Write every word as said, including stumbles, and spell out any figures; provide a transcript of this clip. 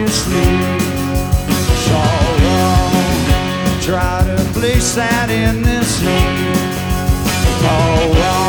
you sleep. It's all wrong. Try to place that in this heat. All wrong.